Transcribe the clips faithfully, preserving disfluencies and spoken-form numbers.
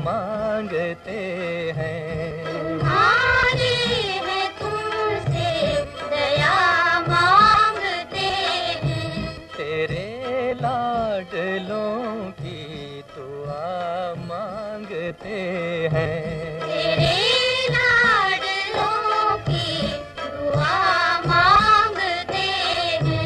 मांगते हैं। तुम्हारे हैं तुमसे दया मांगते हैं। तेरे लाडलों की दुआ मांगते हैं। तेरे लाडलों की दुआ मांगते हैं।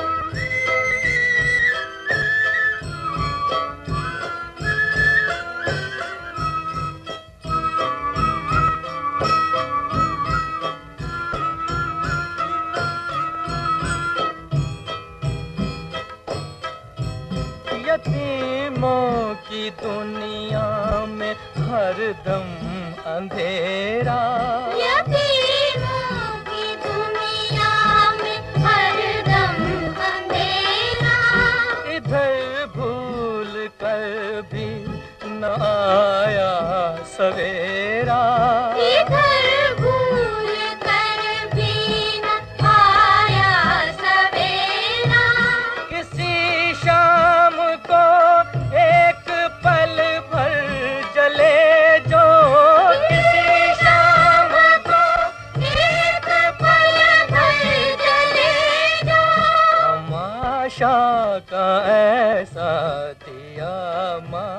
यतीमों की दुनिया में हरदम अंधेरा। यतीमों की दुनिया में हरदम अंधेरा। इधर भूल कर भी न आया सवेरा। इधर भूल कर भी न आया सवेरा। किसी शाम को एक पल भर जले जो, किसी शाम को एक पल भर जले जो। तमाशा का ऐसा दिया मा